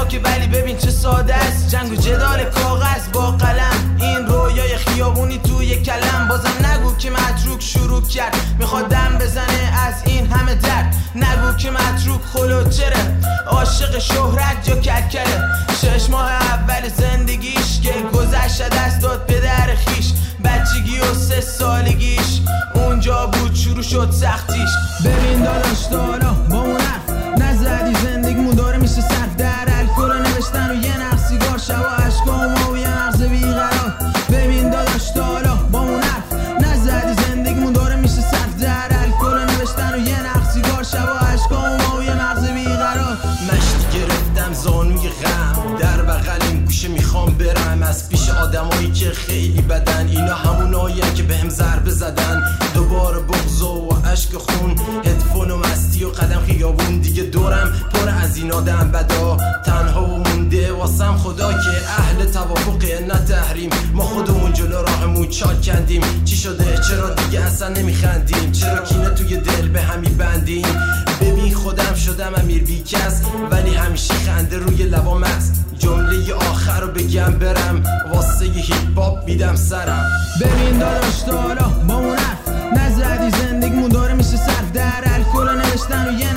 خطرناکه ولی ببین چه ساده است. جنگ و جدال کاغذ با قلم، این رویای خیابونی توی کلم. بازم نگو که متروک شروع کرد میخواد دم بزنه از این همه درد. نگو که متروک خلوچره، عاشق شهرت یا ککره. 6 ماه اول زندگیش که گذشته دست داد پدر خیش. بچگی و 3 سالگیش اونجا بود شروع شد سختیش. ببین داداش تا حالا با اون حرف نزدی، زندگیمون داره میشه صرف در الکل نوشتن و یه نخ سیگار، شب و عشقام و یه مغز بیقرار. ببین داداش تا حالا با اون حرف نزدی، زندگیمون داره میشه صرف در الکل نوشتن و یه نخ سیگار، شب و عشقام و یه مغز بیقرار. مشتی گرفتم زانوی غم در بغلیم گوشه میخوام برم از پیش آدمایی که خیلی بدن. اینا همونایین که بهم ضربه زدن. دوباره بغض و عشق خون، هدفون و مستی و قدم خیابون. دیگه دورم پر از این آدم بدا، تنها و مونده واسم خدا که اهل توافقه نه تحریم. ما خودمون جلو راهمون چاک کندیم. چی شده چرا دیگه اصلا نمیخندیم؟ چرا کینه توی دل به همی بندیم؟ ببین خودم شدم امیر بیکس ولی همیشه خنده روی لبام است. جمله آخر رو بگم برم واسه یه هیپ هاپ میدم سرم. ببین داداش تا حالا با اون حرف نزدی، زندگیمون داره میشه صرف در الکل نوشتن و یه